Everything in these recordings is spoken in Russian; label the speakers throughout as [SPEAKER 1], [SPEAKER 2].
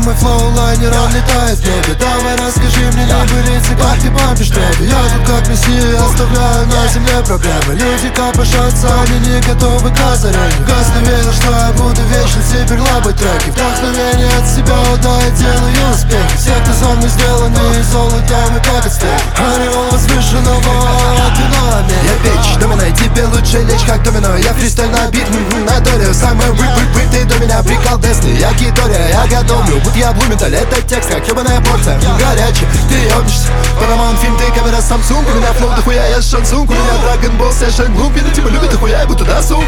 [SPEAKER 1] мой флоу-лайнер, он летает в небе. Давай расскажи мне небылицы, как ты бомбишь трепы. Я тут как мессия, оставляю на земле проблемы. Люди копошатся, они не готовы к озарению. Газ не верил, что я буду вечно, теперь лабать треки. Вдохновение от себя, да, я делаю успехи. Все, кто со мной сделаны из золота, мы как отстеки. Ореол возвышенного динамика.
[SPEAKER 2] Я бич, доминай, тебе лучше лечь как домино. Я фристайл на бит, на долю. Самый рып, ты до меня прикол Десны. Я Китория, я готовлю, будь я Блументаль. Это текст, как ебаная порция. Горячий, ты ебнешься. Paramount фильм, ты камера Samsung. У меня флоу дохуя, я шансунг. У меня Dragon Ball Session Gloom. Видно, типа любит дохуя, я будто досуг.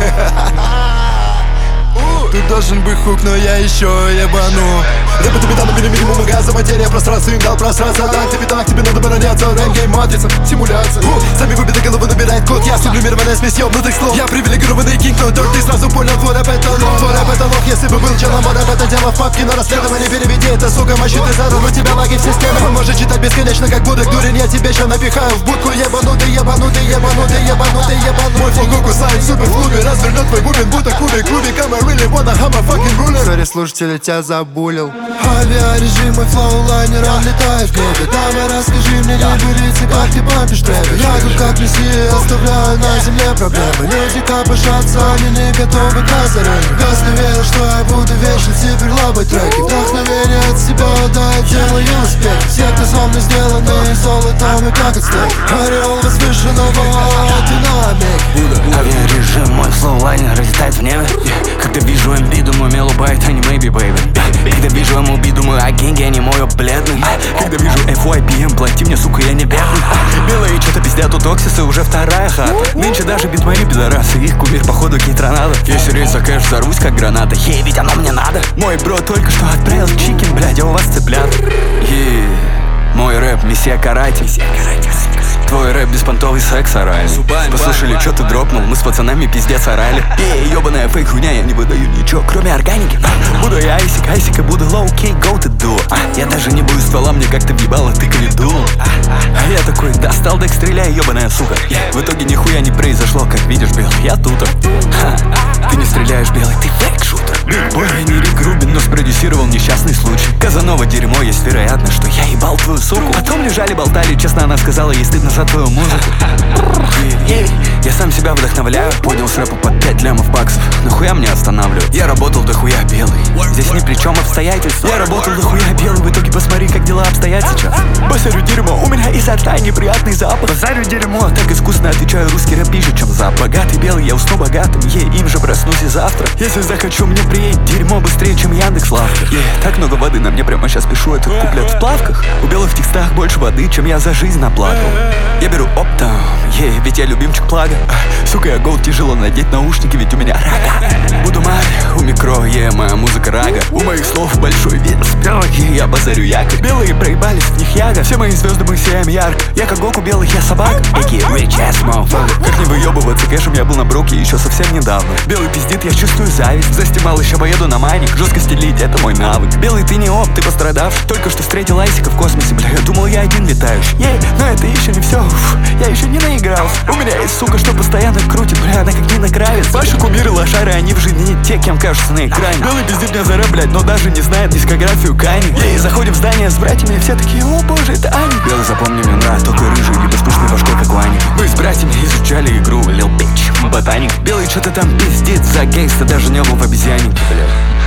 [SPEAKER 2] Тут должен быть хук, но я еще ебану. Рэпа тебе дано минимум газа, материя, пространство, им дал пространство. Так, тебе надо обороняться. Рэп-гейм, матрица, симуляция. Сами выбиты головы набирает код. Я сублимированная смесь ёбнутых слов. Я привилегированный кинг, но торт, ты сразу понял, твой рэп это лох. Твой рэп это лох, если бы был челом, мой рэп это дело в папке. На расследование переведи это, сука, мощи ты зарыл. У тебя лаги в системе. Он может читать бесконечно, как будок дурень. Я тебе ща напихаю в будку. Ебанутый. Мой флоу кусает супер в клубе. Развернет твой бубен, будто кубик. I'm a really wanna have a fucking ruler.
[SPEAKER 1] Сори, слушатели, тебя забулил. Авиарежим, мой флоу-лайнер, он летает в небе. Давай расскажи мне небылицы, как ты бомбишь трепы. Я тут как мессия, оставляю на земле проблемы. Люди копошатся, они не готовы к озарению. Газ не верил, что я буду вечно, теперь лабать треки. Вдохновение от себя, да, я делаю успех. Все, кто со мной сделаны из золота, мы как отстеки. Ореол возвышенного динамики.
[SPEAKER 3] Авиарежим, мой флоу-лайнер разлетает в небе. Когда вижу MB, думаю, Мелу байт, а не maybe, baby. Когда вижу MLB, думаю, а генги, они мой бледный. Когда вижу FYPM, плати мне, сука, я не бедный. Белые что-то пиздят у Токсиса, уже вторая хата. Нынче даже бит мои пидорасы, их кумир походу кейтронадо. Если рейс за кэш, взорвусь как граната. Ей, ведь оно мне надо. Мой бро только что отправил чикен, блядь, а у вас цыплят. Мой рэп, мессия каратель. Твой рэп беспонтовый секс оральный. Послушали, что ты дропнул, мы с пацанами пиздец орали. Ебаная фейк хуйня, я не выдаю ничего, кроме органики. Буду я айсик, и буду лоу-кей, go to do. Я даже не буду ствола, мне как-то въебало, ты калиду. А я такой, достал дек, стреляй, ебаная сука. В итоге нихуя не произошло, как видишь, белый, я тут. Ты не стреляешь, белый, ты фейк-шутер. Бой, я не Рик Рубин, но спродюсировал несчастный случай. Казанова дерьмо, есть вероятность, что я ебал твою суку. Потом лежали, болтали, честно она сказала, ей стыдно за твою музыку. Я сам себя вдохновляю. Понял с рэпа под 5 лямов баксов. Нахуя мне останавливать? Я работал дохуя белый. Здесь ни при чем обстоятельства. Я работал дохуя белый. В итоге посмотри, как дела обстоят сейчас. Базарю дерьмо, у меня изо рта неприятный запах. Базарю дерьмо, так искусно отвечаю, русский рэп пишет, чем за. Богатый белый, я усну богатым. Им же проснусь и завтра. Если захочу, мне приедет дерьмо быстрее, чем Яндекс.Лавка. Так много воды, на мне прямо сейчас пишу этот куплет в плавках. У белых в текстах больше воды, чем я за жизнь наплакал. Я беру оптом, ведь я любимчик плага. Сука, я голд, тяжело надеть наушники, ведь у меня рага. Буду мать, у микро, моя музыка рага. У моих слов большой вес, я базарю якорь. Белые проебались, в них яга. Все мои звезды мы сияем ярко. Я как Гоку белых, я собак. Эки rich ass motherfucker. Как не выебываться кэшем, я был на броке еще совсем недавно. Белый пиздит, я чувствую зависть. Застимал, еще поеду на майник. Жестко стелить, это мой навык. Белый, ты не оп, ты пострадавший. Только что встретил Айсика в космосе, бля. Я думал, я один летающий. Но это еще не все. Я еще не наигрался. У меня есть сука, что постоянно крутит, бля, она как не нравится. Ваши кумиры, лошары, они в жизни не те, кем кажутся на экране. Белый пиздит мне за рэп, блядь, но даже не знает дискографию Кани. Заходим в здание с братьями, и все такие, о боже, это Аня. Белый, запомни, мне нравится только рыжий, либо с пышной башкой, как Ваня. Мы с братьями изучали игру Lil Bitch, ботаник. Белый что-то там пиздит за гейста, даже не был в обезьяннике, бля.